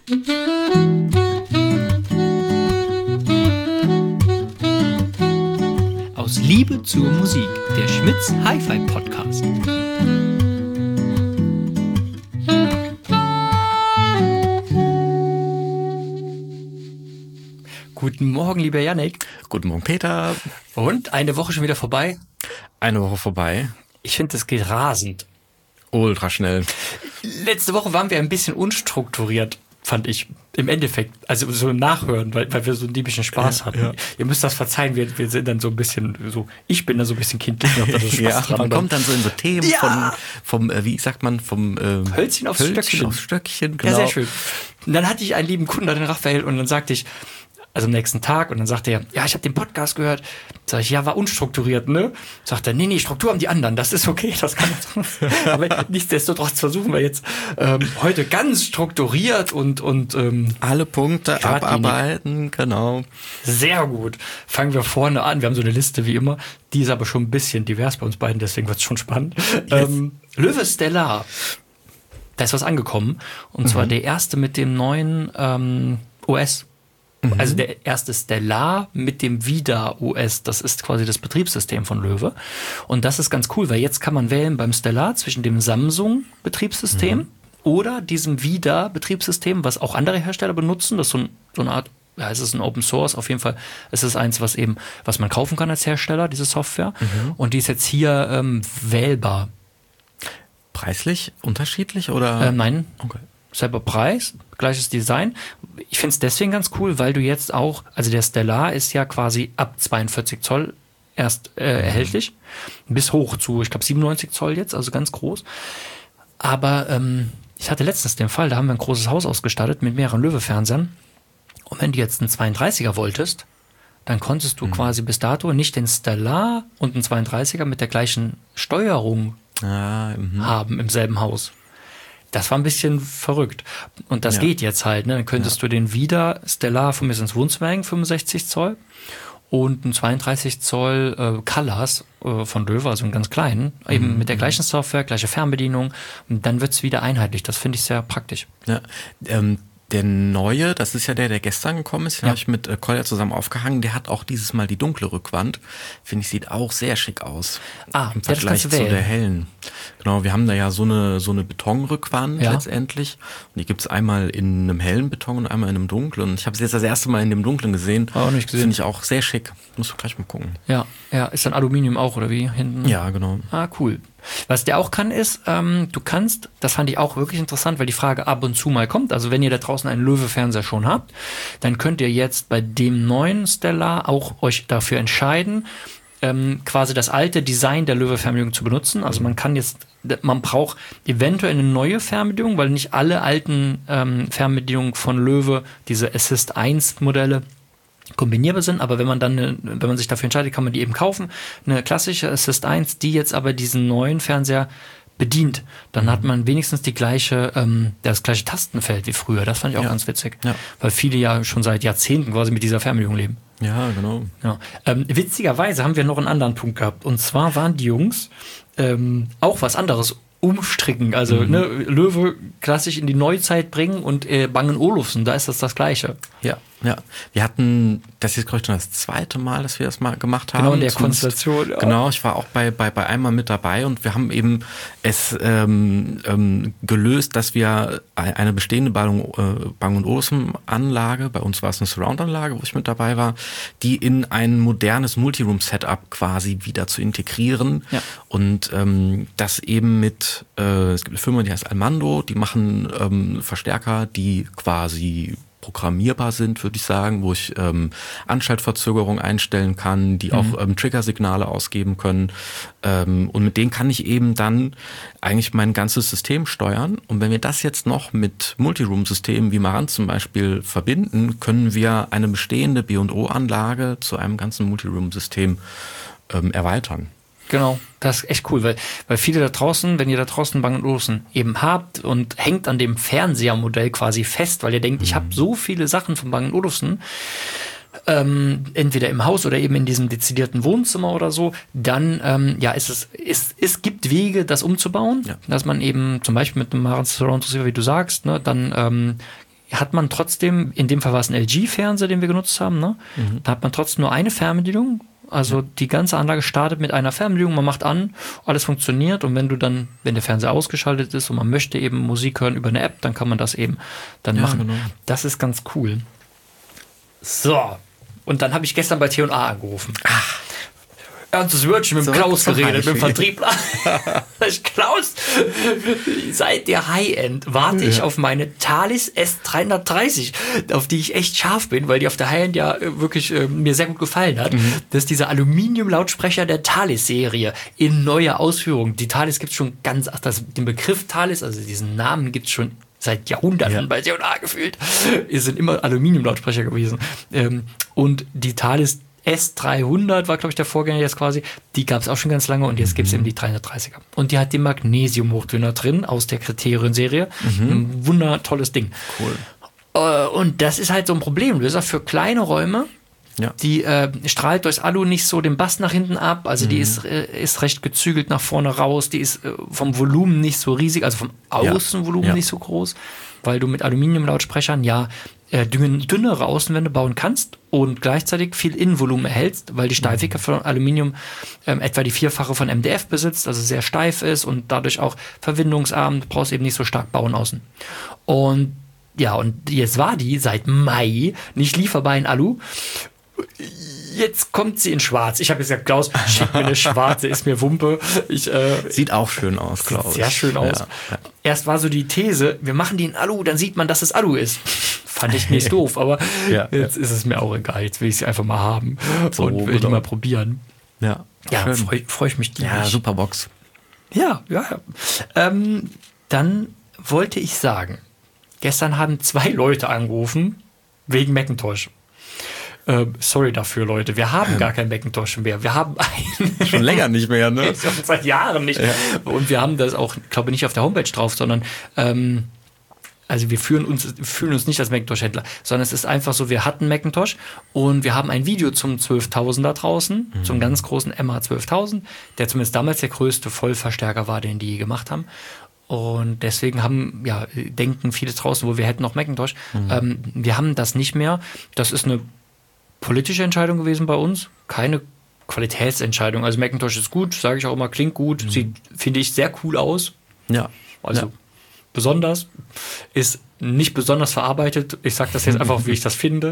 Aus Liebe zur Musik, der Schmitz Hi-Fi Podcast. Guten Morgen, lieber Yannick. Guten Morgen, Peter. Und eine Woche schon wieder vorbei? Eine Woche vorbei. Ich finde, das geht rasend. Ultra schnell. Letzte Woche waren wir ein bisschen unstrukturiert, fand ich. Im Endeffekt, also so Nachhören, weil wir so einen diebischen Spaß hatten. Ja. Ihr müsst das verzeihen, wir sind dann so ein bisschen so, ich bin da so ein bisschen kindlich noch, da so Spaß ja, dran. Man kommt dann so in so Themen vom wie sagt man, vom Hölzchen aufs Stöckchen, genau. Ja, sehr schön. Und dann hatte ich einen lieben Kunden, den Raphael, und dann sagte ich, also am nächsten Tag, und dann sagte er, ja, ich habe den Podcast gehört. Sag ich, ja, war unstrukturiert, ne? Sagt er, nee, Struktur haben die anderen, das ist okay, das kann aber nichtsdestotrotz versuchen wir jetzt heute ganz strukturiert und alle Punkte abarbeiten, genau. Sehr gut. Fangen wir vorne an, wir haben so eine Liste wie immer, die ist aber schon ein bisschen divers bei uns beiden, deswegen wird es schon spannend. Yes. Löwe Stellar, da ist was angekommen, und zwar der erste mit dem neuen OS. Also der erste Stellar mit dem Vida OS, das ist quasi das Betriebssystem von Löwe. Und das ist ganz cool, weil jetzt kann man wählen beim Stellar zwischen dem Samsung-Betriebssystem oder diesem Vida-Betriebssystem, was auch andere Hersteller benutzen. Das ist so eine Art, ja, es ist ein Open Source, auf jeden Fall. Es ist eins, was man kaufen kann als Hersteller, diese Software. Und die ist jetzt hier wählbar. Preislich unterschiedlich oder? Nein. Okay. Selber Preis, gleiches Design. Ich finde es deswegen ganz cool, weil du jetzt auch, also der Stellar ist ja quasi ab 42 Zoll erst erhältlich, bis hoch zu, ich glaube 97 Zoll jetzt, also ganz groß. Aber ich hatte letztens den Fall, da haben wir ein großes Haus ausgestattet mit mehreren Löwe-Fernsehern. Und wenn du jetzt einen 32er wolltest, dann konntest du quasi bis dato nicht den Stellar und einen 32er mit der gleichen Steuerung haben im selben Haus. Das war ein bisschen verrückt. Und das geht jetzt halt. Ne? Dann könntest du den Vida Stellar von mir ins Wohnzimmer hängen, 65 Zoll. Und einen 32 Zoll Colors von Löwe, also einen ganz kleinen. Eben mit der gleichen Software, gleiche Fernbedienung. Und dann wird's wieder einheitlich. Das finde ich sehr praktisch. Ja, der neue, das ist ja der gestern gekommen ist, den habe ich mit Kolja zusammen aufgehangen, der hat auch dieses Mal die dunkle Rückwand. Finde ich, sieht auch sehr schick aus. Im Vergleich zu der hellen. Genau, wir haben da ja so eine Betonrückwand letztendlich. Und die gibt's einmal in einem hellen Beton und einmal in einem dunklen. Und ich habe es jetzt das erste Mal in dem dunklen gesehen. Auch nicht gesehen. Finde ich auch sehr schick. Musst du gleich mal gucken. Ja, ist dann Aluminium auch, oder wie? Hinten? Ja, genau. Cool. Was der auch kann, ist, du kannst, das fand ich auch wirklich interessant, weil die Frage ab und zu mal kommt, also wenn ihr da draußen einen Löwe-Fernseher schon habt, dann könnt ihr jetzt bei dem neuen Stellar auch euch dafür entscheiden, quasi das alte Design der Löwe-Fernbedienung zu benutzen. Also man braucht eventuell eine neue Fernbedienung, weil nicht alle alten Fernbedienungen von Löwe, diese Assist 1 Modelle, kombinierbar sind, aber wenn man sich dafür entscheidet, kann man die eben kaufen. Eine klassische Assist 1, die jetzt aber diesen neuen Fernseher bedient, dann hat man wenigstens das gleiche Tastenfeld wie früher. Das fand ich auch ganz witzig, weil viele ja schon seit Jahrzehnten quasi mit dieser Fernbedienung leben. Ja, genau. Ja. Witzigerweise haben wir noch einen anderen Punkt gehabt, und zwar waren die Jungs auch was anderes umstricken, also Löwe klassisch in die Neuzeit bringen, und Bang & Olufsen, da ist das Gleiche. Ja. Wir hatten, das ist glaube ich schon das zweite Mal, dass wir das mal gemacht haben. Genau, in der Konstellation. Ja. Genau, ich war auch bei einmal mit dabei, und wir haben eben es gelöst, dass wir eine bestehende Bang & Olufsen Anlage, bei uns war es eine Surround-Anlage, wo ich mit dabei war, die in ein modernes Multiroom-Setup quasi wieder zu integrieren. Ja. Und das eben mit, es gibt eine Firma, die heißt Almando, die machen Verstärker, die quasi programmierbar sind, würde ich sagen, wo ich Anschaltverzögerung einstellen kann, die auch Triggersignale ausgeben können. Und mit denen kann ich eben dann eigentlich mein ganzes System steuern. Und wenn wir das jetzt noch mit Multiroom-Systemen wie Marantz zum Beispiel verbinden, können wir eine bestehende B&O-Anlage zu einem ganzen Multiroom-System erweitern. Genau, das ist echt cool, weil viele da draußen, wenn ihr da draußen Bang & Olufsen eben habt und hängt an dem Fernsehermodell quasi fest, weil ihr denkt, ich habe so viele Sachen von Bang & Olufsen, entweder im Haus oder eben in diesem dezidierten Wohnzimmer oder so, dann es gibt Wege, das umzubauen, dass man eben zum Beispiel mit einem Marantz Surround Receiver, wie du sagst, ne, dann hat man trotzdem, in dem Fall war es ein LG-Fernseher, den wir genutzt haben, ne? Da hat man trotzdem nur eine Fernbedienung. Also die ganze Anlage startet mit einer Fernbedienung, man macht an, alles funktioniert und wenn der Fernseher ausgeschaltet ist und man möchte eben Musik hören über eine App, dann kann man das eben dann machen. Genau. Das ist ganz cool. So, und dann habe ich gestern bei T&A angerufen. Ach. Ernstes Wörtchen mit dem Klaus geredet, mit dem Vertriebler. Klaus, seit der High-End warte ich auf meine Thalys S330, auf die ich echt scharf bin, weil die auf der High-End ja wirklich mir sehr gut gefallen hat. Das ist dieser Aluminium-Lautsprecher der Thalys-Serie in neuer Ausführung. Die Thalys gibt es schon den Begriff Thalys, also diesen Namen gibt es schon seit Jahrhunderten bei C&A gefühlt. Es sind immer Aluminium-Lautsprecher gewesen. Und die Thalys S300 war, glaube ich, der Vorgänger jetzt quasi. Die gab es auch schon ganz lange und jetzt gibt es eben die 330er. Und die hat den Magnesium-Hochdünner drin aus der Kriterien-Serie. Ein wundertolles Ding. Cool. Und das ist halt so ein Problemlöser für kleine Räume. Ja. Die strahlt durchs Alu nicht so den Bass nach hinten ab. Also die ist recht gezügelt nach vorne raus. Die ist vom Volumen nicht so riesig, also vom Außenvolumen nicht so groß, weil du mit Aluminiumlautsprechern dünnere Außenwände bauen kannst und gleichzeitig viel Innenvolumen erhältst, weil die Steifigkeit von Aluminium etwa die 4-fache von MDF besitzt, also sehr steif ist und dadurch auch verwindungsarm. Du brauchst eben nicht so stark bauen außen. Und jetzt war die seit Mai nicht lieferbar in Alu. Jetzt kommt sie in schwarz. Ich habe gesagt, Klaus, schick mir eine schwarze, ist mir Wumpe. Sieht auch schön aus, Klaus. Sehr schön aus. Ja. Erst war so die These, wir machen die in Alu, dann sieht man, dass es Alu ist. Fand ich nicht doof, aber jetzt ist es mir auch egal. Jetzt will ich sie einfach mal haben und will die mal probieren. Ja, freu ich mich tierisch. Ja, super Box. Ja. Dann wollte ich sagen, gestern haben 2 Leute angerufen wegen Macintosh. Sorry dafür, Leute. Wir haben gar kein Macintosh mehr. Wir haben einen. Schon länger nicht mehr, ne? Schon seit Jahren nicht. Ja. Und wir haben das auch, glaube ich, nicht auf der Homepage drauf, sondern also wir fühlen uns nicht als Macintosh-Händler, sondern es ist einfach so, wir hatten Macintosh und wir haben ein Video zum 12.000er draußen, zum ganz großen MA12.000, der zumindest damals der größte Vollverstärker war, den die je gemacht haben. Und deswegen denken viele draußen, wo wir hätten noch Macintosh. Wir haben das nicht mehr. Das ist eine politische Entscheidung gewesen bei uns, keine Qualitätsentscheidung. Also Macintosh ist gut, sage ich auch immer, klingt gut, sieht, finde ich, sehr cool aus. Ja. Also besonders, ist nicht besonders verarbeitet. Ich sage das jetzt einfach, wie ich das finde.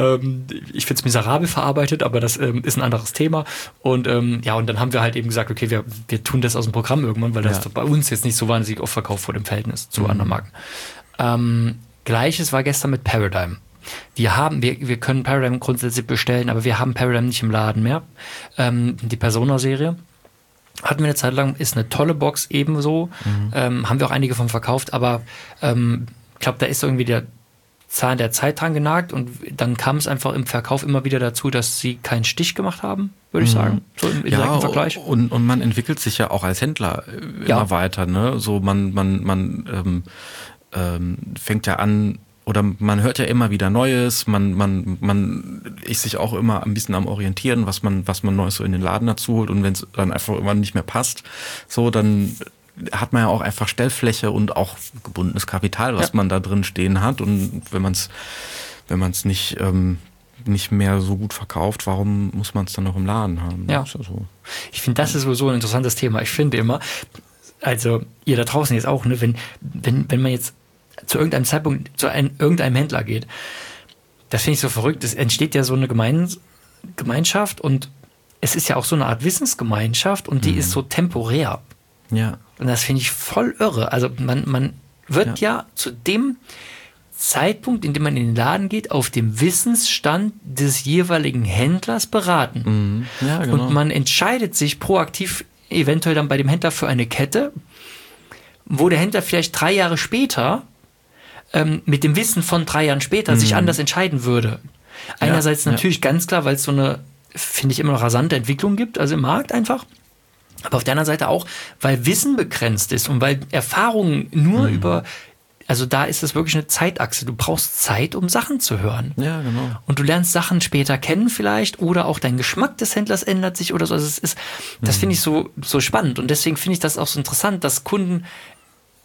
Ich finde es miserabel verarbeitet, aber das ist ein anderes Thema. Und und dann haben wir halt eben gesagt, okay, wir tun das aus dem Programm irgendwann, weil das bei uns jetzt nicht so wahnsinnig oft verkauft wurde im Verhältnis zu anderen Marken. Gleiches war gestern mit Paradigm. Wir können Paradigm grundsätzlich bestellen, aber wir haben Paradigm nicht im Laden mehr. Die Persona-Serie hatten wir eine Zeit lang, ist eine tolle Box ebenso. Haben wir auch einige von verkauft, aber ich glaube, da ist irgendwie der Zahn der Zeit dran genagt und dann kam es einfach im Verkauf immer wieder dazu, dass sie keinen Stich gemacht haben, würde ich sagen, so im direkten Vergleich. Und man entwickelt sich ja auch als Händler immer weiter, ne? So man fängt ja an, oder man hört ja immer wieder Neues, man ist sich auch immer ein bisschen am Orientieren, was man Neues so in den Laden dazu holt, und wenn es dann einfach irgendwann nicht mehr passt, so, dann hat man ja auch einfach Stellfläche und auch gebundenes Kapital, was man da drin stehen hat, und wenn man es nicht mehr so gut verkauft, warum muss man es dann noch im Laden haben? Ja. So. Ich finde, das ist sowieso ein interessantes Thema. Ich finde immer, also ihr da draußen jetzt auch, ne, wenn man jetzt zu irgendeinem Zeitpunkt zu irgendeinem Händler geht, das finde ich so verrückt. Es entsteht ja so eine Gemeinschaft und es ist ja auch so eine Art Wissensgemeinschaft und die ist so temporär. Ja. Und das finde ich voll irre. Also man wird ja zu dem Zeitpunkt, in dem man in den Laden geht, auf dem Wissensstand des jeweiligen Händlers beraten. Ja, genau. Und man entscheidet sich proaktiv eventuell dann bei dem Händler für eine Kette, wo der Händler vielleicht 3 Jahre später mit dem Wissen von 3 Jahren später sich anders entscheiden würde. Einerseits natürlich ganz klar, weil es so eine, finde ich, immer noch rasante Entwicklung gibt, also im Markt einfach. Aber auf der anderen Seite auch, weil Wissen begrenzt ist und weil Erfahrungen nur also da ist es wirklich eine Zeitachse. Du brauchst Zeit, um Sachen zu hören. Ja, genau. Und du lernst Sachen später kennen vielleicht oder auch dein Geschmack des Händlers ändert sich oder so. Also das finde ich so spannend und deswegen finde ich das auch so interessant, dass Kunden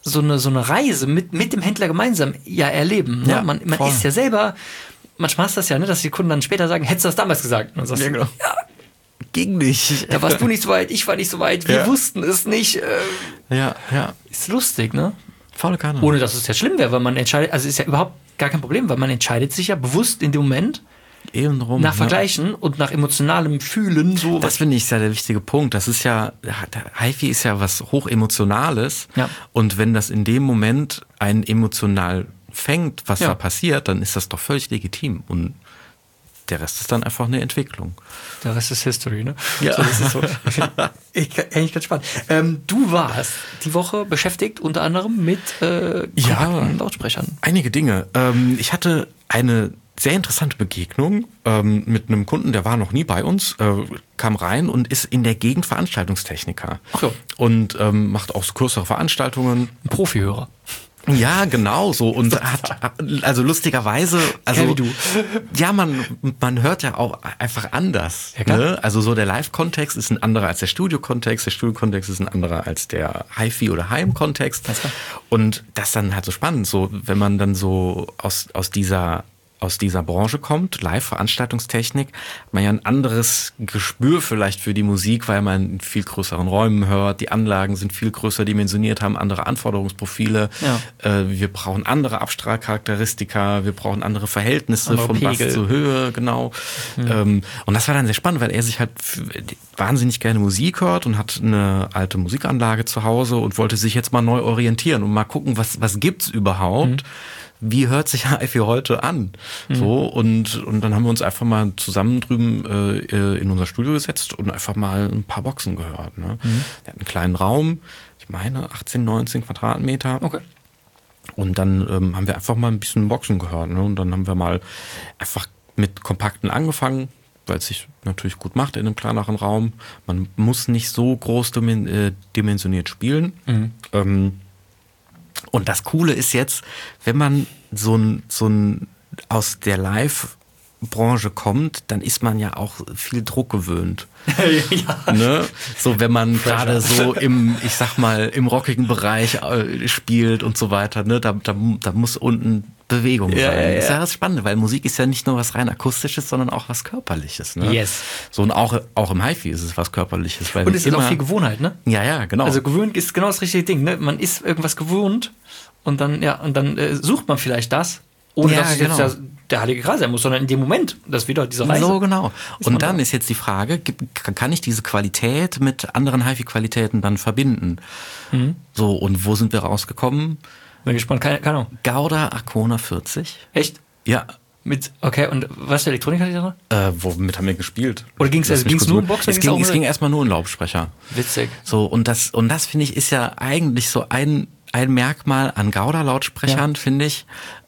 so eine Reise mit dem Händler gemeinsam ja erleben. Ne? Ja, man voll. ist ja selber, manchmal hast du das ja, ne, dass die Kunden dann später sagen, hättest du das damals gesagt? Und dann sagst Ja, du, genau. ja, Ging nicht. da warst du nicht so weit, ich war nicht so weit, wir wussten es nicht. Ja. Ist lustig, ne? Volle Kanne. Ohne dass es ja schlimm wäre, weil man entscheidet, also ist ja überhaupt gar kein Problem, weil man entscheidet sich ja bewusst in dem Moment Eben drum. nach Vergleichen und nach emotionalem Fühlen. So Das finde ich ist ja der wichtige Punkt. Das ist ja, der HiFi ist ja was Hochemotionales. Ja. Und wenn das in dem Moment einen emotional fängt, was Ja. da passiert, dann ist das doch völlig legitim. Und der Rest ist dann einfach eine Entwicklung. Der Rest ist History, ne? Ja. So, das ist so. Eigentlich ganz spannend. Du warst die Woche beschäftigt unter anderem mit kompakten Lautsprechern. Einige Dinge. Ich hatte eine sehr interessante Begegnung mit einem Kunden, der war noch nie bei uns, kam rein und ist in der Gegend Veranstaltungstechniker. Ach so. Und macht auch so kürzere Veranstaltungen. Ein Profihörer. Ja, genau so. Und hat, also lustigerweise, also wie du. ja, man hört ja auch einfach anders. Ja, klar. Ne? Also so der Live-Kontext ist ein anderer als der Studio-Kontext, der Studio-Kontext ist ein anderer als der HiFi- oder Heim-Kontext. Und das ist dann halt so spannend, so wenn man dann so aus dieser Branche kommt, Live-Veranstaltungstechnik, hat man ja ein anderes Gespür vielleicht für die Musik, weil man in viel größeren Räumen hört, die Anlagen sind viel größer dimensioniert, haben andere Anforderungsprofile, wir brauchen andere Abstrahlcharakteristika, wir brauchen andere Verhältnisse andere von Pegel. Bass zu Höhe, genau. Und das war dann sehr spannend, weil er sich halt wahnsinnig gerne Musik hört und hat eine alte Musikanlage zu Hause und wollte sich jetzt mal neu orientieren und mal gucken, was gibt's überhaupt. Wie hört sich HiFi heute an? So, und dann haben wir uns einfach mal zusammen drüben in unser Studio gesetzt und einfach mal ein paar Boxen gehört. Ne? Der hat einen kleinen Raum, ich meine 18, 19 Quadratmeter. Okay. Und dann haben wir einfach mal ein bisschen Boxen gehört. Ne? Und dann haben wir mal einfach mit Kompakten angefangen, weil es sich natürlich gut macht in einem kleineren Raum. Man muss nicht so groß dimensioniert spielen. Und das Coole ist jetzt, wenn man so ein aus der Live-Branche kommt, dann ist man ja auch viel Druck gewöhnt. Ja. Ne? So, wenn man gerade so im rockigen Bereich spielt und so weiter, ne? Da muss unten Bewegung sein. Das ist ja das Spannende, weil Musik ist ja nicht nur was rein Akustisches, sondern auch was Körperliches. Ne? Yes. So, und auch im HiFi ist es was Körperliches. Weil Und es ist auch viel Gewohnheit, ne? Ja, genau. Also gewöhnt ist genau das richtige Ding, ne? Man ist irgendwas gewohnt und dann sucht man vielleicht das, ohne dass es jetzt der Heilige Gral sein muss, sondern in dem Moment, das ist wieder diese Reise. So, genau. Und dann da. ist jetzt die Frage, kann ich diese Qualität mit anderen HiFi-Qualitäten dann verbinden? So, und wo sind wir rausgekommen? Bin gespannt, keine Ahnung. Gauda Arcona 40. Echt? Ja. Okay, und was für Elektronik hat die da? Womit haben wir gespielt? Oder ging's nur um Boxen? Es ging erstmal nur um Lautsprecher. Witzig. So, und das finde ich ist ja eigentlich so ein Merkmal an Gauda-Lautsprechern, finde ich,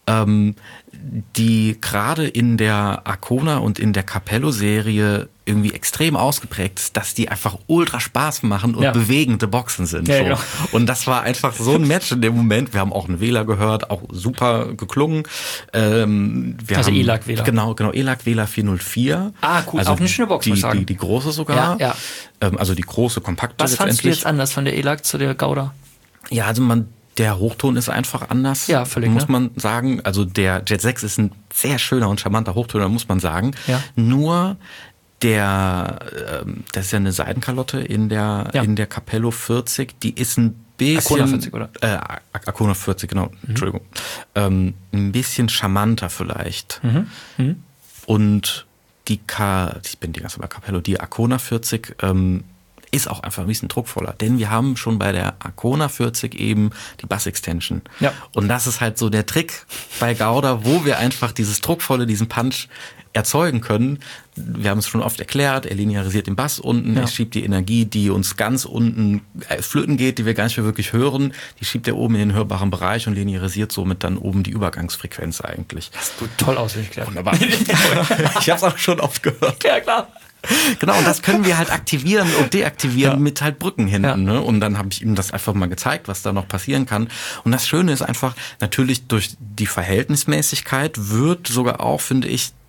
die gerade in der Arcona und in der Capello-Serie irgendwie extrem ausgeprägt ist, dass die einfach ultra Spaß machen und bewegende Boxen sind. Ja, so. genau. Und das war einfach so ein Match in dem Moment. Wir haben auch einen Wähler gehört, auch super geklungen. Wir haben ELAC-Wähler. Genau, ELAC-Wähler 404. Ah, cool, also auch eine schöne Box, muss ich sagen. Die große sogar. Ja. Also die große, kompakte Was fandst du jetzt anders von der ELAC zu der Gauda? Ja, also der Hochton ist einfach anders, ja, völlig, muss man sagen. Also der Jet 6 ist ein sehr schöner und charmanter Hochtöner, muss man sagen. Ja. Nur das ist ja eine Seidenkalotte in der Capello 40, die ist ein bisschen... Arcona 40, oder? Arcona 40, genau, Entschuldigung. Ein bisschen charmanter vielleicht. Und ich bin die ganze Zeit bei Capello, die Arcona 40 ist auch einfach ein bisschen druckvoller, denn wir haben schon bei der Arcona 40 eben die Bass-Extension. Ja. Und das ist halt so der Trick bei Gauda, wo wir einfach dieses Druckvolle, diesen Punch erzeugen können. Wir haben es schon oft erklärt, er linearisiert den Bass unten, er schiebt die Energie, die uns ganz unten flöten geht, die wir gar nicht mehr wirklich hören, die schiebt er oben in den hörbaren Bereich und linearisiert somit dann oben die Übergangsfrequenz eigentlich. Hast du toll auswendig erklärt. Wunderbar. Ich habe es auch schon oft gehört. Ja, klar. Genau, und das können wir halt aktivieren und deaktivieren mit halt Brücken hinten. Ne? Und dann habe ich ihm das einfach mal gezeigt, was da noch passieren kann. Und das Schöne ist einfach, natürlich durch die Verhältnismäßigkeit wird sogar auch, finde ich,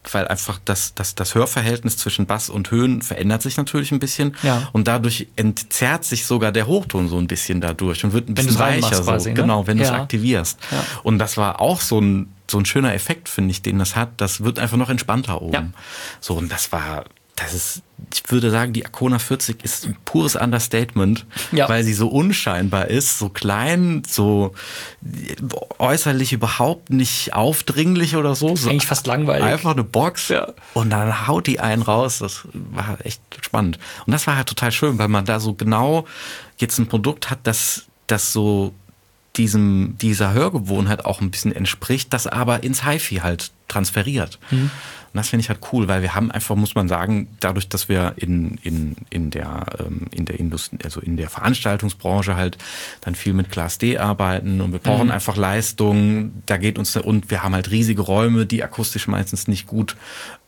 weil einfach das Hörverhältnis zwischen Bass und Höhen verändert sich natürlich ein bisschen. Ja. Und dadurch entzerrt sich sogar der Hochton so ein bisschen dadurch und wird ein bisschen weicher. Quasi, ne? Genau, wenn du es Ja. aktivierst. Ja. Und das war auch so ein schöner Effekt, finde ich, den das hat. Das wird einfach noch entspannter oben. Ja. So, und ich würde sagen, die Arkona 40 ist ein pures Understatement, Ja. weil sie so unscheinbar ist, so klein, so äußerlich überhaupt nicht aufdringlich oder so. Eigentlich fast langweilig. Einfach eine Box Ja. und dann haut die einen raus. Das war echt spannend. Und das war halt total schön, weil man da so genau jetzt ein Produkt hat, das so dieser Hörgewohnheit auch ein bisschen entspricht, das aber ins HiFi halt transferiert. Und das finde ich halt cool, weil wir haben einfach, muss man sagen, dadurch, dass wir in der Industrie, also in der Veranstaltungsbranche halt dann viel mit Class D arbeiten und wir brauchen einfach Leistung, da geht uns, und wir haben halt riesige Räume, die akustisch meistens nicht gut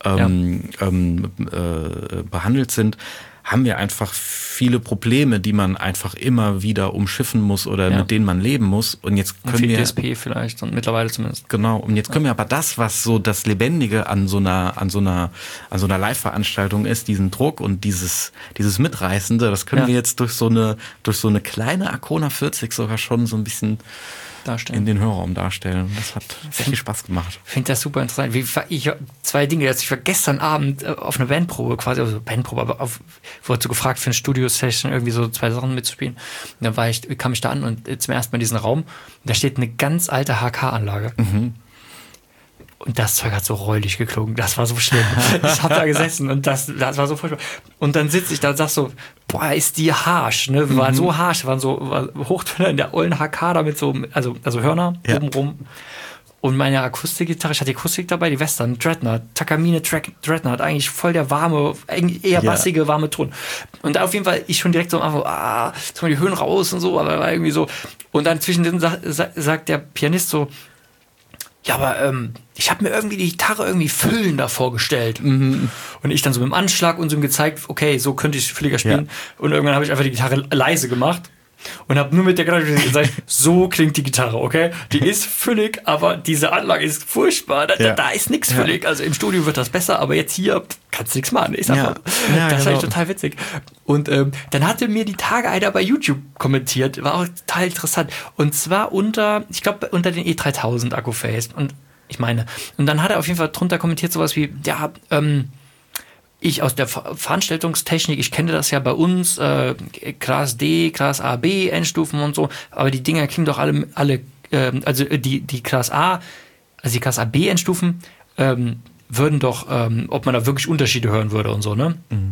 behandelt sind, haben wir einfach viele Probleme, die man einfach immer wieder umschiffen muss oder mit denen man leben muss. Und jetzt können wir DSP vielleicht und mittlerweile zumindest. Genau. Und jetzt können wir aber das, was so das Lebendige an so einer Live-Veranstaltung ist, diesen Druck und dieses Mitreißende, das können wir jetzt durch so eine kleine Arkona 40 sogar schon so ein bisschen darstellen. In den Hörraum darstellen. Das hat sehr viel Spaß gemacht. Ich finde das super interessant. Zwei Dinge. Ich war gestern Abend auf einer Bandprobe quasi, also Bandprobe, aber wurde so gefragt für eine Studio-Session irgendwie so 2 Sachen mitzuspielen. Und dann kam ich da an und zum ersten Mal in diesen Raum. Und da steht eine ganz alte HK-Anlage. Und das Zeug hat so räudig geklungen. Das war so schlimm. Ich habe da gesessen und das war so furchtbar. Und dann sitze ich da und sag so, boah, ist die harsch, ne? War so harsch, war Hochtöner in der ollen HK da mit so, also Hörner obenrum. Und meine Akustikgitarre, ich hatte die Akustik dabei, die Western, Dreadnought, Takamine Dreadnought, eigentlich voll der warme, eigentlich eher bassige, warme Ton. Und da auf jeden Fall, ich schon direkt so einfach, jetzt mal die Höhen raus und so, aber war irgendwie so. Und dann zwischendrin sagt der Pianist so, ja, aber ich habe mir irgendwie die Gitarre irgendwie füllender vorgestellt. Und ich dann so mit dem Anschlag und so ihm gezeigt, okay, so könnte ich fülliger spielen. Und irgendwann habe ich einfach die Gitarre leise gemacht und habe nur mit der Gitarre gesagt, so klingt die Gitarre, okay? Die ist füllig, aber diese Anlage ist furchtbar. Da ist nichts füllig. Also im Studio wird das besser, aber jetzt hier kannst du nichts machen. Ich sag mal, das fand ich total witzig. Und dann hatte mir die Tage einer bei YouTube kommentiert, war auch total interessant. Und zwar unter den E3000 Akkuface. Und ich meine, und dann hat er auf jeden Fall drunter kommentiert sowas wie, ja, ich aus der Veranstaltungstechnik, ich kenne das ja bei uns, Class D, Class A, B, Endstufen und so, aber die Dinger klingen doch alle also die Class A, also die Class A, B Endstufen, würden doch, ob man da wirklich Unterschiede hören würde und so, ne? Und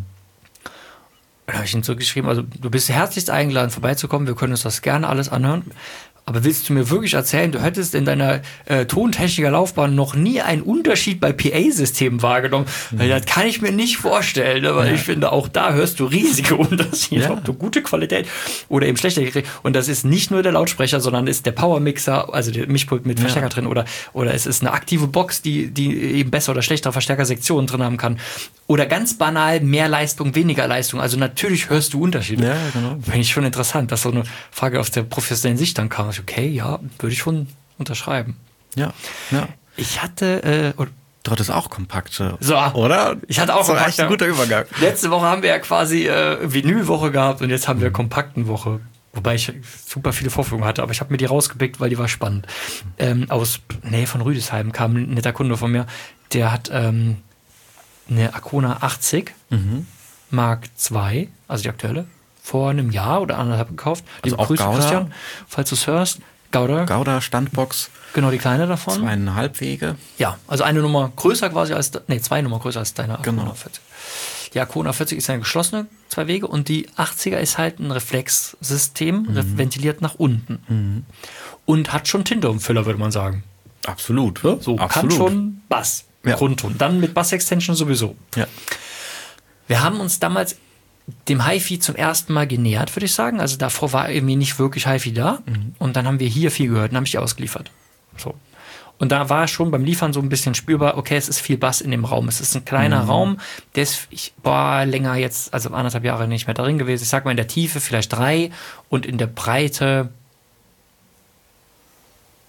da habe ich ihm so geschrieben, also du bist herzlichst eingeladen, vorbeizukommen, wir können uns das gerne alles anhören. Aber willst du mir wirklich erzählen, du hättest in deiner Tontechniker-Laufbahn noch nie einen Unterschied bei PA-Systemen wahrgenommen? Das kann ich mir nicht vorstellen, weil ich finde, auch da hörst du riesige Unterschiede, ob du gute Qualität oder eben schlechte kriegst. Und das ist nicht nur der Lautsprecher, sondern ist der Power-Mixer, also der Mischpult mit Verstärker drin, oder es ist eine aktive Box, die eben besser oder schlechtere Verstärkersektionen drin haben kann. Oder ganz banal, mehr Leistung, weniger Leistung. Also natürlich hörst du Unterschiede. Ja, genau. Finde ich schon interessant, dass so eine Frage aus der professionellen Sicht dann kam. Okay, ja, würde ich schon unterschreiben. Ja. Ich hatte... Du hattest auch kompakte, so, oder? Ich hatte auch kompakte. Das ist ein guter Übergang. Letzte Woche haben wir ja quasi Vinylwoche gehabt und jetzt haben wir Kompaktenwoche. Wobei ich super viele Vorführungen hatte, aber ich habe mir die rausgepickt, weil die war spannend. Aus Nähe von Rüdesheim kam ein netter Kunde von mir, der hat eine Arkona 80 Mark II, also die aktuelle, vor einem Jahr oder 1,5 gekauft. Also auch Grüße, Gauder? Christian, falls du es hörst. Gauder Standbox. Genau, die kleine davon. 2,5 Wege. Ja, also eine Nummer größer quasi als, 2 Nummer größer als deine Arkona 40. Die Arkona 40 ist eine geschlossene 2 Wege und die 80er ist halt ein Reflexsystem, ventiliert nach unten. Und hat schon Tinterumfüller, würde man sagen. Absolut. Ja, so Absolut. kann schon Bass, Grundton. Dann mit Bass-Extension sowieso. Ja. Wir haben uns damals dem HiFi zum ersten Mal genähert, würde ich sagen. Also davor war irgendwie nicht wirklich HiFi da. Und dann haben wir hier viel gehört und habe ich die ausgeliefert. So. Und da war schon beim Liefern so ein bisschen spürbar, okay, es ist viel Bass in dem Raum. Es ist ein kleiner Raum, der ist länger jetzt, also 1,5 Jahre nicht mehr drin gewesen. Ich sag mal in der Tiefe vielleicht 3 und in der Breite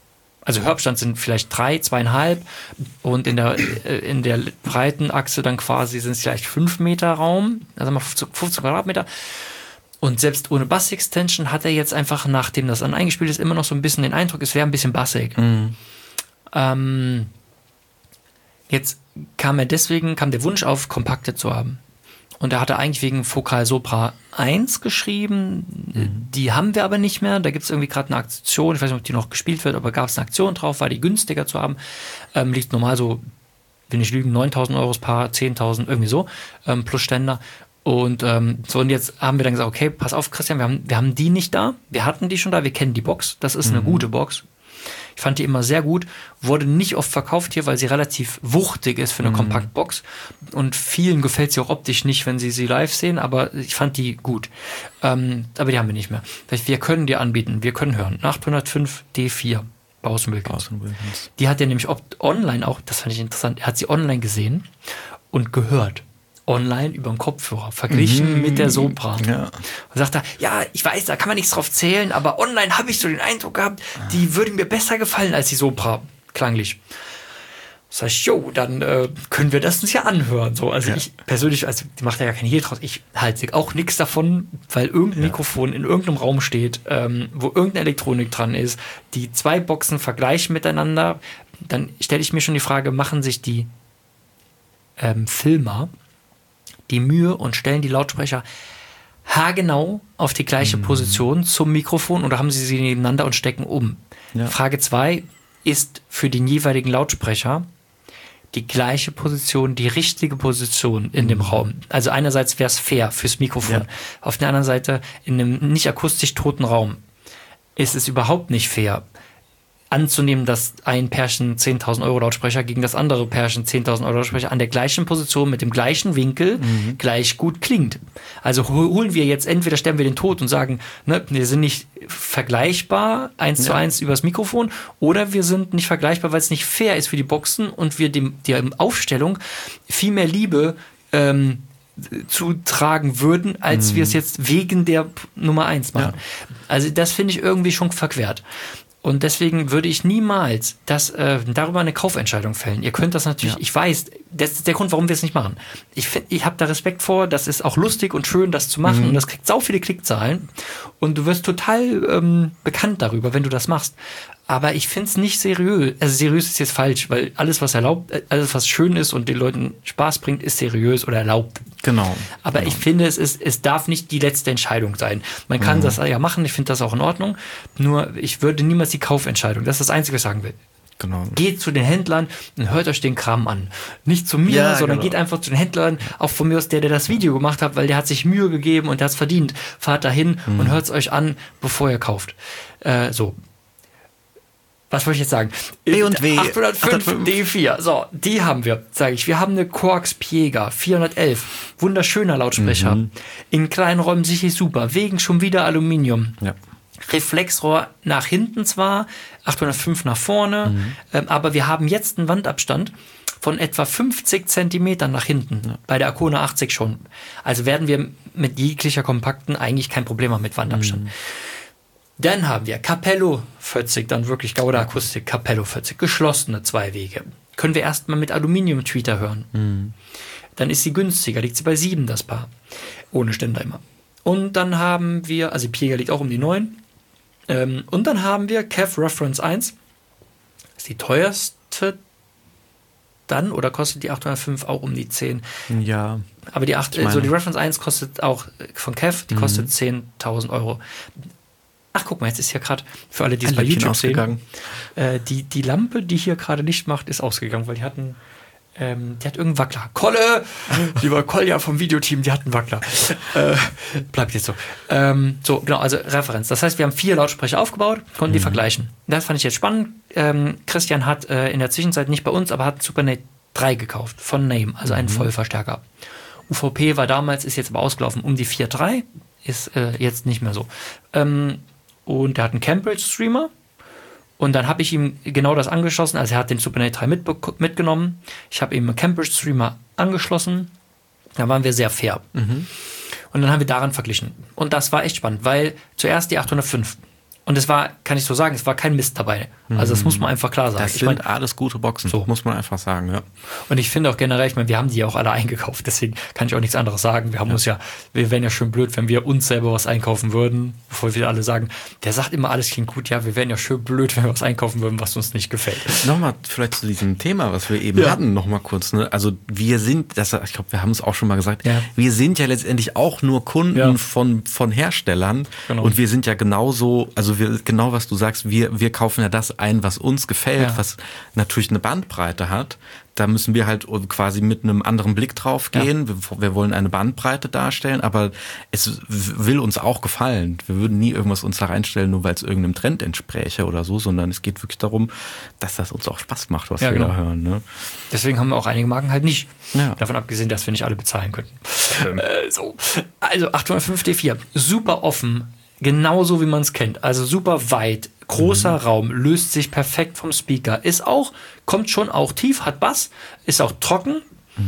Also Hörabstand sind vielleicht 3, 2,5 und in der breiten Achse dann quasi sind es vielleicht 5 Meter Raum, also mal 15 Quadratmeter. Und selbst ohne Bass-Extension hat er jetzt einfach, nachdem das dann eingespielt ist, immer noch so ein bisschen den Eindruck, es wäre ein bisschen bassig. Jetzt kam der Wunsch auf, kompakte zu haben. Und er hatte eigentlich wegen Focal Sopra 1 geschrieben. Die haben wir aber nicht mehr. Da gibt es irgendwie gerade eine Aktion. Ich weiß nicht, ob die noch gespielt wird, aber gab es eine Aktion drauf, war die günstiger zu haben. Liegt normal so, will nicht lügen, 9.000 Euro das Paar, 10.000, irgendwie so, plus Ständer. Und und jetzt haben wir dann gesagt, okay, pass auf, Christian, wir haben die nicht da. Wir hatten die schon da, wir kennen die Box. Das ist eine gute Box. Ich fand die immer sehr gut, wurde nicht oft verkauft hier, weil sie relativ wuchtig ist für eine Kompaktbox und vielen gefällt sie auch optisch nicht, wenn sie live sehen, aber ich fand die gut. Aber die haben wir nicht mehr. Wir können die anbieten, wir können hören. 805 D4, Bowers & Wilkins. Die hat er nämlich online auch, das fand ich interessant, er hat sie online gesehen und gehört. Online über den Kopfhörer, verglichen mit der Sopra. Ja. Und sagt er, ja, ich weiß, da kann man nichts drauf zählen, aber online habe ich so den Eindruck gehabt, die würde mir besser gefallen als die Sopra, klanglich. Sag ich, jo, dann können wir das uns ja anhören. So, also ich persönlich, also die macht ja gar kein Hehl draus, ich halte auch nichts davon, weil irgendein Mikrofon in irgendeinem Raum steht, wo irgendeine Elektronik dran ist, die zwei Boxen vergleichen miteinander, dann stelle ich mir schon die Frage, machen sich die Filmer die Mühe und stellen die Lautsprecher haargenau auf die gleiche Position zum Mikrofon oder haben sie nebeneinander und stecken um? Ja. Frage 2, ist für den jeweiligen Lautsprecher die gleiche Position, die richtige Position in dem Raum? Also einerseits wäre es fair fürs Mikrofon, auf der anderen Seite in einem nicht akustisch toten Raum ist es überhaupt nicht fair anzunehmen, dass ein Pärchen 10.000 Euro Lautsprecher gegen das andere Pärchen 10.000 Euro Lautsprecher an der gleichen Position mit dem gleichen Winkel gleich gut klingt. Also holen wir jetzt, entweder stellen wir den tot und sagen, ne, wir sind nicht vergleichbar 1:1 übers Mikrofon, oder wir sind nicht vergleichbar, weil es nicht fair ist für die Boxen und wir der Aufstellung viel mehr Liebe zutragen würden, als wir es jetzt wegen der Nummer 1 machen. Ja. Also das finde ich irgendwie schon verquert. Und deswegen würde ich niemals darüber eine Kaufentscheidung fällen. Ihr könnt das natürlich, ich weiß, das ist der Grund, warum wir es nicht machen. Ich habe da Respekt vor, das ist auch lustig und schön, das zu machen. Und das kriegt sau viele Klickzahlen. Und du wirst total bekannt darüber, wenn du das machst. Aber ich finde es nicht seriös. Also seriös ist jetzt falsch, weil alles, was alles, was schön ist und den Leuten Spaß bringt, ist seriös oder erlaubt. Genau. Aber ich finde, es darf nicht die letzte Entscheidung sein. Man kann das ja machen, ich finde das auch in Ordnung. Nur, ich würde niemals die Kaufentscheidung, das ist das Einzige, was ich sagen will. Genau. Geht zu den Händlern und hört euch den Kram an. Nicht zu mir, sondern geht einfach zu den Händlern, auch von mir aus der das Video gemacht hat, weil der hat sich Mühe gegeben und der hat es verdient. Fahrt dahin und hört es euch an, bevor ihr kauft. So. Was wollte ich jetzt sagen? B&W 805 D4. So, die haben wir, sage ich. Wir haben eine Quarks Piega 411. Wunderschöner Lautsprecher. In kleinen Räumen sicher super. Wegen schon wieder Aluminium. Ja. Reflexrohr nach hinten zwar, 805 nach vorne, aber wir haben jetzt einen Wandabstand von etwa 50 Zentimetern nach hinten. Ja. Bei der Arcona 80 schon. Also werden wir mit jeglicher Kompakten eigentlich kein Problem haben mit Wandabstand. Dann haben wir Capello 40, dann wirklich Gauder Akustik, Capello 40, geschlossene 2 Wege. Können wir erstmal mit Aluminium-Tweeter hören. Dann ist sie günstiger, liegt sie bei 7 das Paar. Ohne Ständer immer. Und dann haben wir, also die Piega liegt auch um die 9. Und dann haben wir Kev Reference 1. Das ist die teuerste dann, oder kostet die 805 auch um die 10? Ja. Aber die Reference 1 kostet auch von Kev, die kostet 10.000 Euro. Ach, guck mal, jetzt ist hier gerade, für alle, die es bei YouTube sehen, die Lampe, die hier gerade Licht macht, ist ausgegangen, weil die hat irgendeinen Wackler. Kolle! Lieber Kolja vom Videoteam, die hat einen Wackler. Bleibt jetzt so. So, genau, also Referenz. Das heißt, wir haben 4 Lautsprecher aufgebaut, konnten die vergleichen. Das fand ich jetzt spannend. Christian hat in der Zwischenzeit, nicht bei uns, aber hat einen Super-Nate 3 gekauft, von Name, also einen Vollverstärker. UVP war damals, ist jetzt aber ausgelaufen, um die 4.3, ist jetzt nicht mehr so. Und er hat einen Cambridge-Streamer. Und dann habe ich ihm genau das angeschlossen. Also er hat den Super Nate 3 mitgenommen. Ich habe ihm einen Cambridge-Streamer angeschlossen. Da waren wir sehr fair. Und dann haben wir daran verglichen. Und das war echt spannend, weil zuerst die 805. Und es war, kann ich so sagen, es war kein Mist dabei. Also das muss man einfach klar sagen. Das sind alles gute Boxen, so. Muss man einfach sagen, ja. Und ich finde auch generell, ich meine, wir haben die ja auch alle eingekauft, deswegen kann ich auch nichts anderes sagen. Wir wären ja schön blöd, wenn wir uns selber was einkaufen würden, bevor wir alle sagen, der sagt immer, alles klingt gut, ja, wir wären ja schön blöd, wenn wir was einkaufen würden, was uns nicht gefällt. Nochmal vielleicht zu diesem Thema, was wir eben hatten, nochmal kurz, ne? Also wir sind, ich glaube, wir haben es auch schon mal gesagt, wir sind ja letztendlich auch nur Kunden von Herstellern und wir sind ja genauso, also genau was du sagst, wir kaufen ja das ein, was uns gefällt, was natürlich eine Bandbreite hat. Da müssen wir halt quasi mit einem anderen Blick drauf gehen. Ja. Wir wollen eine Bandbreite darstellen, aber es will uns auch gefallen. Wir würden nie irgendwas uns da reinstellen, nur weil es irgendeinem Trend entspräche oder so, sondern es geht wirklich darum, dass das uns auch Spaß macht, was wir da hören. Ne? Deswegen haben wir auch einige Marken halt nicht. Ja. Davon abgesehen, dass wir nicht alle bezahlen könnten. Also 805 D4, super offen, genauso wie man es kennt. Also super weit. Großer Raum, löst sich perfekt vom Speaker, kommt schon auch tief, hat Bass, ist auch trocken.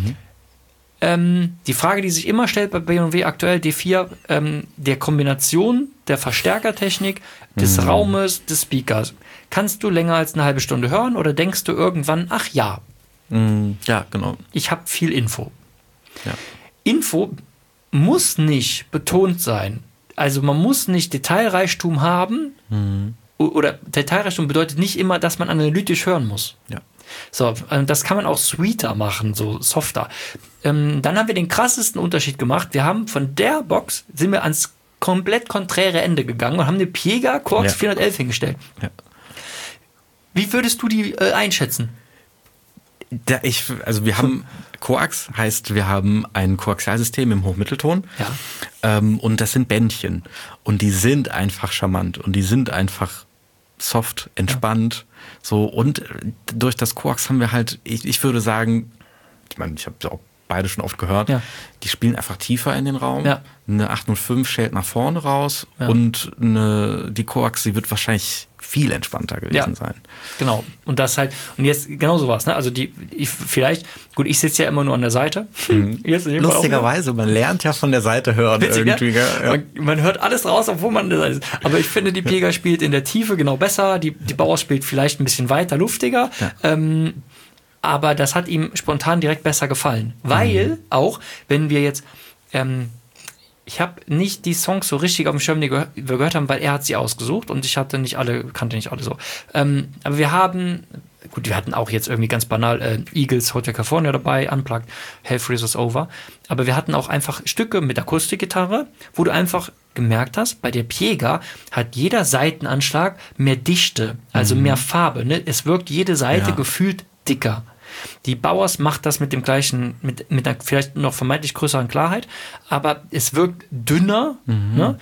Die Frage, die sich immer stellt bei B&W aktuell, D4, der Kombination der Verstärkertechnik, des Raumes, des Speakers. Kannst du länger als eine halbe Stunde hören oder denkst du irgendwann, ach ja. Ja, genau. Ich habe viel Info. Ja. Info muss nicht betont sein. Also man muss nicht Detailreichtum haben. Oder Detailreichtum bedeutet nicht immer, dass man analytisch hören muss. Ja. So, das kann man auch sweeter machen, so softer. Dann haben wir den krassesten Unterschied gemacht. Wir haben von der Box, sind wir ans komplett konträre Ende gegangen und haben eine Piega Coax 411 hingestellt. Ja. Wie würdest du die einschätzen? Wir haben Coax, heißt, wir haben ein Koaxialsystem im Hochmittelton. Ja. Und das sind Bändchen. Und die sind einfach charmant. Und die sind einfach soft, entspannt. So, und durch das Coax haben wir halt, ich würde sagen, ich meine, ich habe ja auch beide schon oft gehört, die spielen einfach tiefer in den Raum. Ja. Eine 805 schält nach vorne raus und die Coax, die wird wahrscheinlich viel entspannter gewesen sein. Genau. Und das halt, und jetzt genau sowas, ne? Also ich sitze ja immer nur an der Seite. Lustigerweise, man lernt ja von der Seite hören. Witzig, irgendwie. Ja. Man hört alles raus, obwohl man an der Seite ist. Aber ich finde, die Piega spielt in der Tiefe genau besser, die Bauer spielt vielleicht ein bisschen weiter, luftiger. Ja. Aber das hat ihm spontan direkt besser gefallen. Weil auch, wenn wir jetzt ich habe nicht die Songs so richtig auf dem Schirm, die wir gehört haben, weil er hat sie ausgesucht und ich kannte nicht alle so. Aber wir hatten auch jetzt irgendwie ganz banal Eagles, Hotel California dabei, Unplugged, Hell Freezes Over. Aber wir hatten auch einfach Stücke mit Akustikgitarre, wo du einfach gemerkt hast, bei der Piega hat jeder Seitenanschlag mehr Dichte, also mehr Farbe. Ne? Es wirkt jede Seite gefühlt dicker. Die Bauers macht das mit dem gleichen, mit einer vielleicht noch vermeintlich größeren Klarheit, aber es wirkt dünner. Ne?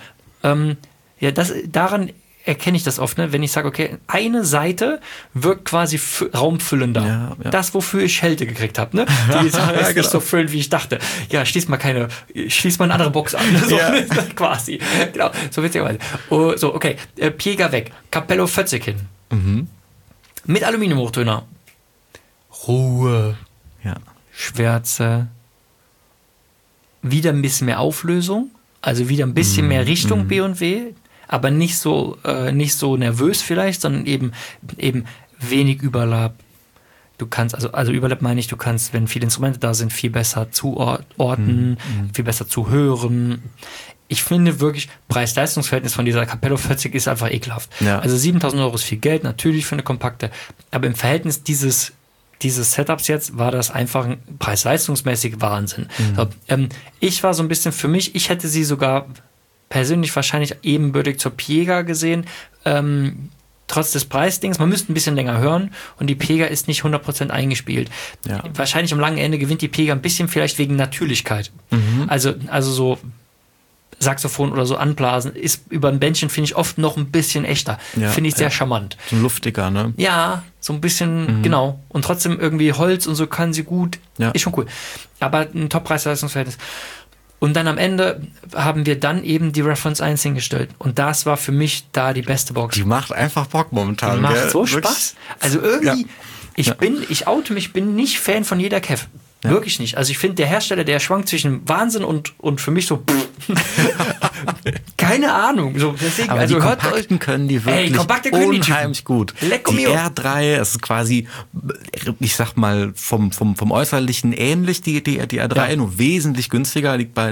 Daran erkenne ich das oft, ne? Wenn ich sage, okay, eine Seite wirkt quasi raumfüllender. Ja. Das, wofür ich Schelte gekriegt habe. Ne? Die ist nicht so füllend, wie ich dachte. Ja, schließ mal eine andere Box an. So, quasi. Genau, so witzigerweise. So, okay, Piega weg, Capello 40 hin. Mit Aluminiumhochtöner. Ruhe, Schwärze, wieder ein bisschen mehr Auflösung, also wieder ein bisschen mehr Richtung B&W, aber nicht so nervös vielleicht, sondern eben wenig Überlapp. Du kannst, also Überlapp meine ich, du kannst, wenn viele Instrumente da sind, viel besser zuordnen, viel besser zu hören. Ich finde wirklich, Preis-Leistungs-Verhältnis von dieser Capello 40 ist einfach ekelhaft. Ja. Also 7.000 € ist viel Geld, natürlich für eine kompakte, aber im Verhältnis dieses Setups jetzt war das einfach preis-leistungsmäßig Wahnsinn. So, ich war so ein bisschen für mich, ich hätte sie sogar persönlich wahrscheinlich ebenbürtig zur Piega gesehen, trotz des Preisdings. Man müsste ein bisschen länger hören und die Piega ist nicht 100% eingespielt. Ja. Wahrscheinlich am langen Ende gewinnt die Piega ein bisschen vielleicht wegen Natürlichkeit. Also so Saxophon oder so anblasen, ist über ein Bändchen, finde ich, oft noch ein bisschen echter. Ja, finde ich sehr charmant. So luftiger, ne? Ja, so ein bisschen, genau. Und trotzdem irgendwie Holz und so kann sie gut. Ja. Ist schon cool. Aber ein Top-Preis-Leistungsverhältnis. Und dann am Ende haben wir dann eben die Reference 1 hingestellt. Und das war für mich da die beste Box. Die macht einfach Bock momentan. Die macht so Spaß. Also irgendwie, ich oute mich, bin nicht Fan von jeder Kev. Ja. Wirklich nicht. Also ich finde, der Hersteller, der schwankt zwischen Wahnsinn und für mich so Keine Ahnung. So, deswegen, Aber also die hört Kompakten euch, können die wirklich Kompakte können die unheimlich gut. Lecco Die mio. R3, das ist quasi, ich sag mal, vom Äußerlichen ähnlich, die R3, nur wesentlich günstiger, liegt bei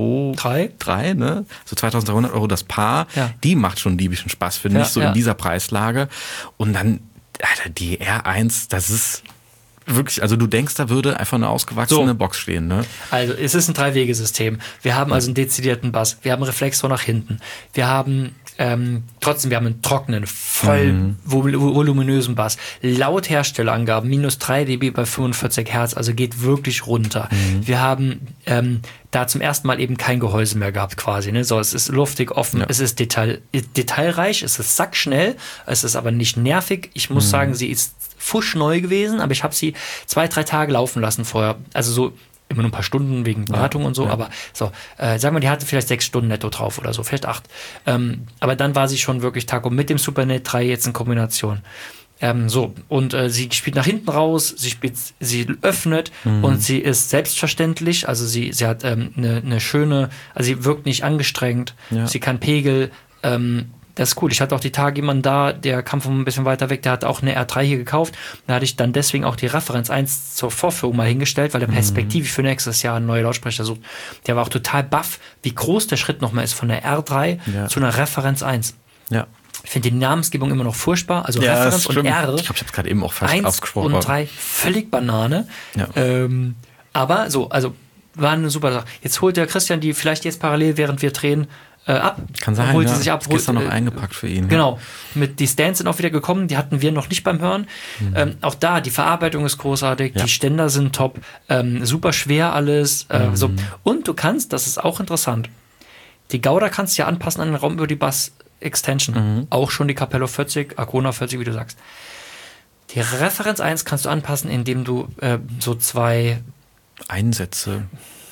3, ne? So 2.300 Euro das Paar. Ja. Die macht schon diebischen Spaß, finde ich, so in dieser Preislage. Und dann, Alter, die R1, das ist wirklich, also du denkst, da würde einfach eine ausgewachsene Box stehen, ne? Also es ist ein 3-Wege-System. Wir haben also einen dezidierten Bass. Wir haben einen Reflexor nach hinten. Wir haben trotzdem, wir haben einen trockenen, voll voluminösen Bass. Laut Herstellerangaben minus 3 dB bei 45 Hertz, also geht wirklich runter. Wir haben da zum ersten Mal eben kein Gehäuse mehr gehabt quasi. Ne? So, es ist luftig, offen, es ist detailreich, es ist sackschnell, es ist aber nicht nervig. Ich muss sagen, sie ist fuschneu gewesen, aber ich habe sie 2-3 Tage laufen lassen vorher. Also so immer nur ein paar Stunden wegen Wartung und so, aber so, sagen wir, die hatte vielleicht 6 Stunden netto drauf oder so, vielleicht 8. Aber dann war sie schon wirklich Taco mit dem SuperNet 3 jetzt in Kombination. Und sie spielt nach hinten raus, sie öffnet und sie ist selbstverständlich, also sie hat eine schöne, also sie wirkt nicht angestrengt, sie kann Pegel, das ist cool. Ich hatte auch die Tage jemanden da, der kam von ein bisschen weiter weg, der hat auch eine R3 hier gekauft. Da hatte ich dann deswegen auch die Referenz 1 zur Vorführung mal hingestellt, weil der perspektivisch für nächstes Jahr einen neuen Lautsprecher sucht. Der war auch total baff, wie groß der Schritt nochmal ist von der R3 zu einer Referenz 1. Ja. Ich finde die Namensgebung immer noch furchtbar. Also Referenz und R. Ich glaube, ich habe es gerade eben auch falsch 1 ausgesprochen. und 3, völlig Banane. Ja. Aber so, also war eine super Sache. Jetzt holt der Christian die vielleicht jetzt parallel, während wir drehen, ab. Kann sein, holt sie sich ab. Ist gestern noch eingepackt für ihn. Genau. Die Stands sind auch wieder gekommen, die hatten wir noch nicht beim Hören. Auch da, die Verarbeitung ist großartig, die Ständer sind top, super schwer alles. So. Und du kannst, das ist auch interessant, die Gauda kannst du ja anpassen an den Raum über die Bass-Extension. Auch schon die Capello 40, Arcona 40, wie du sagst. Die Referenz 1 kannst du anpassen, indem du so 2 Einsätze,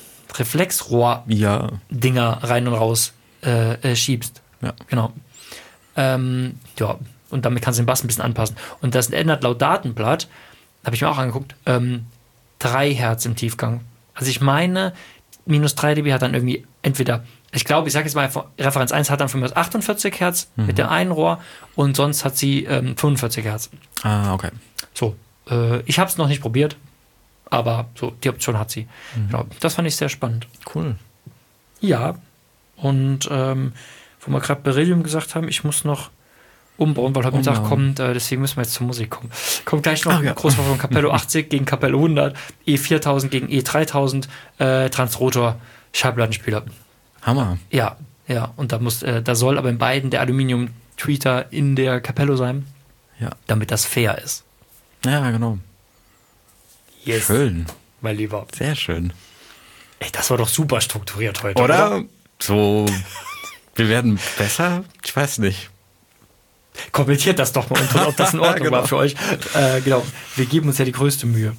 Reflexrohr-Dinger rein und raus schiebst. Ja. Genau. Und damit kannst du den Bass ein bisschen anpassen. Und das ändert laut Datenblatt, habe ich mir auch angeguckt, 3 Hertz im Tiefgang. Also ich meine, minus 3 dB hat dann irgendwie entweder, ich glaube, ich sage jetzt mal, Referenz 1 hat dann von mir aus 48 Hertz mit dem einen Rohr und sonst hat sie 45 Hertz. Ah, okay. So, ich habe es noch nicht probiert, aber so, die Option hat sie. Genau, das fand ich sehr spannend. Cool. Ja, und wo wir gerade Beryllium gesagt haben, ich muss noch umbauen, weil heute Mittag kommt, deswegen müssen wir jetzt zur Musik kommen. Kommt gleich noch Großvorführung Capello 80 gegen Capello 100, E4000 gegen E3000, Transrotor, Schallplattenspieler. Hammer. Ja, und da soll aber in beiden der Aluminium-Tweeter in der Capello sein, damit das fair ist. Ja, genau. Yes. Schön. Mein Lieber. Sehr schön. Ey, das war doch super strukturiert heute, oder? So, wir werden besser? Ich weiß nicht. Kommentiert das doch mal und ob das in Ordnung war für euch. Genau, wir geben uns ja die größte Mühe.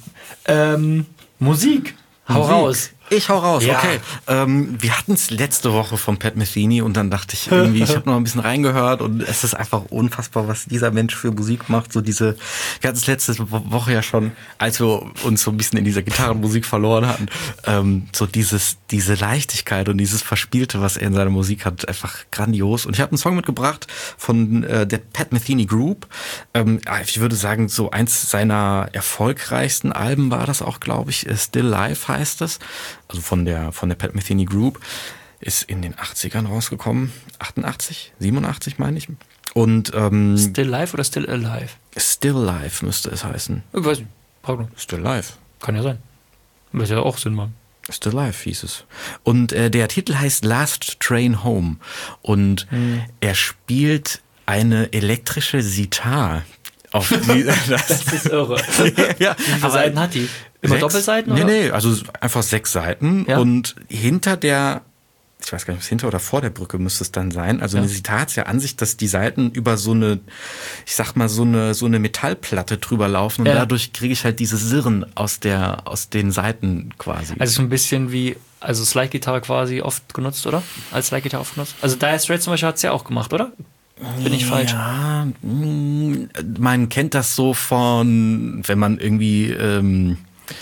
Musik. Hau raus. Ich hau raus, Ja. okay. Wir hatten es letzte Woche von Pat Metheny und dann dachte ich irgendwie, ich habe noch ein bisschen reingehört und es ist einfach unfassbar, was dieser Mensch für Musik macht. Wir hatten es letzte Woche ja schon, als wir uns so ein bisschen in dieser Gitarrenmusik verloren hatten, so diese Leichtigkeit und dieses Verspielte, was er in seiner Musik hat, einfach grandios. Und ich habe einen Song mitgebracht von der Pat Metheny Group. Ich würde sagen, so eins seiner erfolgreichsten Alben war das auch, glaube ich. Still Life heißt es. Also von der Pat Metheny Group, ist in den 80ern rausgekommen. 88, 87 meine ich. Und Still Life oder Still Alive? Still Life müsste es heißen. Ich weiß nicht. Pardon. Still Life. Kann ja sein. Würde ja auch Sinn machen. Still Life hieß es. Und der Titel heißt Last Train Home. Und er spielt eine elektrische Sitar. Auf die, das ist irre. Ja, Wie viele Seiten hat die? Immer 6? Doppelseiten? Oder? Nee, also einfach 6 Seiten. Ja. Und hinter ich weiß gar nicht, was hinter oder vor der Brücke müsste es dann sein. Also eine Sitar hat ja an sich, dass die Seiten über so eine, ich sag mal, so eine Metallplatte drüber laufen und dadurch kriege ich halt diese Sirren aus den Seiten quasi. Also so ein bisschen wie, also Slide-Gitarre quasi oft genutzt, oder? Als Slide-Gitarre oft genutzt. Also Dire Straits zum Beispiel hat es ja auch gemacht, oder? Bin ich falsch? Ja, man kennt das so von, wenn man irgendwie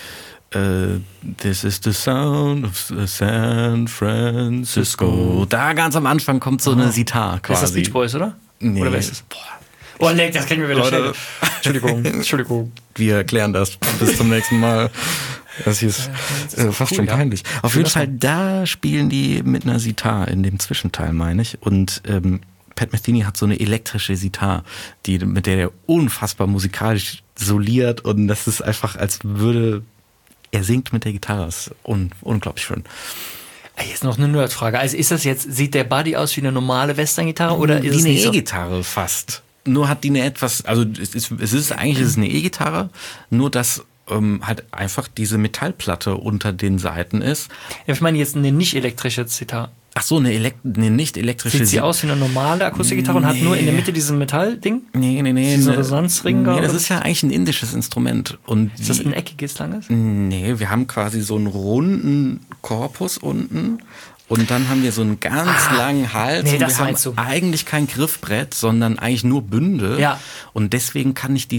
This is the sound of San Francisco. Da ganz am Anfang kommt so eine Sitar quasi. Ist das Beach Boys, oder? Nee. Oder wer ist das? Oh, nee, das kennen wir wieder schnell. Entschuldigung. Wir erklären das bis zum nächsten Mal. Das hier ist fast schon peinlich. Auf jeden Fall, da spielen die mit einer Sitar in dem Zwischenteil, meine ich. Und Pat Metheny hat so eine elektrische Sitar, mit der er unfassbar musikalisch soliert. Und das ist einfach, als würde er singt mit der Gitarre. Das ist unglaublich schön. Jetzt noch eine Nerdfrage. Also ist das jetzt, sieht der Buddy aus wie eine normale Western-Gitarre oder ist es eine nicht E-Gitarre fast? Nur hat die eine etwas, also es ist eine E-Gitarre, nur dass halt einfach diese Metallplatte unter den Seiten ist. Ja, ich meine jetzt eine nicht elektrische Zitar. Ach so, eine nicht elektrische. Sieht sie aus wie eine normale Akustikgitarre und hat nur in der Mitte diesen Metallding? Nee. Diesen Resonanzring? Nee, das ist ja eigentlich ein indisches Instrument. Und ist das ein eckiges, langes? Nee, wir haben quasi so einen runden Korpus unten. Und dann haben wir so einen ganz langen Hals. Nee, und das wir haben du. eigentlich kein Griffbrett, sondern eigentlich nur Bünde. Ja. Und deswegen kann ich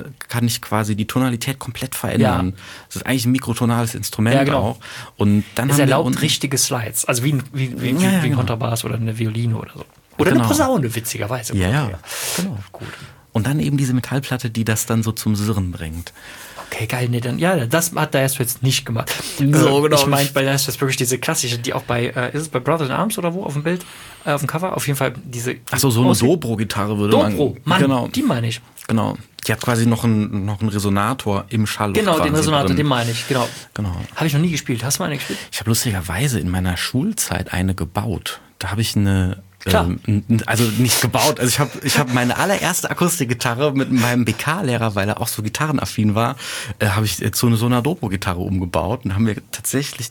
quasi die Tonalität komplett verändern. Ja. Das ist eigentlich ein mikrotonales Instrument ja, genau. auch. Und dann es haben erlaubt richtige Slides. Also wie ein Kontrabass oder eine Violine oder so. Oder genau. eine Posaune, witzigerweise. Ja. Genau. Gut. Und dann eben diese Metallplatte, die das dann so zum Sirren bringt. Okay, geil. Nee, dann, ja, das hat Dire Straits nicht gemacht. So, genau. Ich meine, bei Dire Straits wirklich diese klassische, die auch bei, ist es bei Brothers in Arms oder wo auf dem Bild, auf dem Cover? Auf jeden Fall diese. Achso, so eine Dobro-Gitarre würde man. Dobro, Mann, genau. Die meine ich. Genau. Die hat quasi noch einen Resonator im Schallloch. Genau, den Resonator, drin. Den meine ich, genau. Genau. Habe ich noch nie gespielt. Hast du mal eine gespielt? Ich habe lustigerweise in meiner Schulzeit eine gebaut. Da habe ich also nicht gebaut. Also ich hab meine allererste Akustikgitarre mit meinem BK-Lehrer, weil er auch so gitarrenaffin war, habe ich zu so einer Dobro-Gitarre umgebaut und haben wir tatsächlich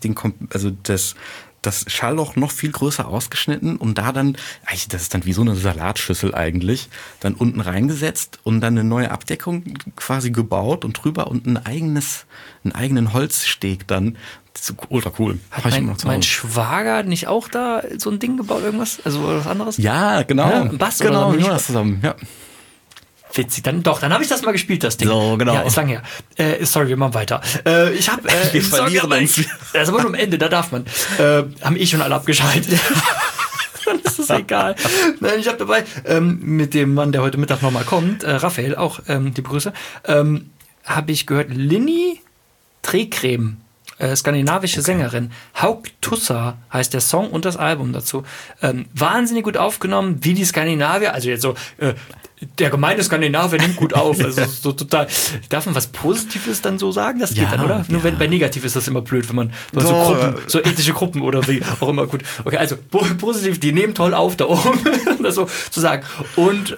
das Schallloch noch viel größer ausgeschnitten und da dann, eigentlich, das ist dann wie so eine Salatschüssel eigentlich, dann unten reingesetzt und dann eine neue Abdeckung quasi gebaut und drüber und einen eigenen Holzsteg dann. Das ist ultra cool. Hat mein Schwager nicht auch da so ein Ding gebaut, irgendwas? Also was anderes? Ja, genau. Ja, ein Bass genau, oder so. Das zusammen, ja. Witzig, dann habe ich das mal gespielt, das Ding. So, genau. Ja, ist lang her. Sorry, wir machen weiter. Wir verlieren uns. Das ist aber nur am Ende, da darf man. Haben schon alle abgeschaltet. Dann ist es egal. Nein, ich habe dabei mit dem Mann, der heute Mittag nochmal kommt, Raphael, auch die Begrüße, habe ich gehört, Linny Trägcreme, skandinavische Sängerin. Hauk Tussa heißt der Song und das Album dazu. Wahnsinnig gut aufgenommen, wie die Skandinavier, also jetzt so, der gemeine Skandinavier nimmt gut auf. Also so total. Darf man was Positives dann so sagen? Das geht dann, oder? Nur wenn bei negativ ist das immer blöd, wenn man so ethnische Gruppen oder wie auch immer gut. Okay, also positiv, die nehmen toll auf da oben, um das so zu sagen. Und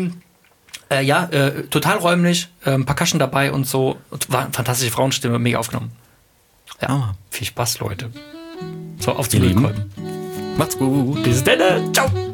total räumlich, Percussion dabei und so. Und war eine fantastische Frauenstimme, mega aufgenommen. Ja, viel Spaß, Leute. So, auf zum Löwenkolben. Macht's gut. Bis dann. Ciao.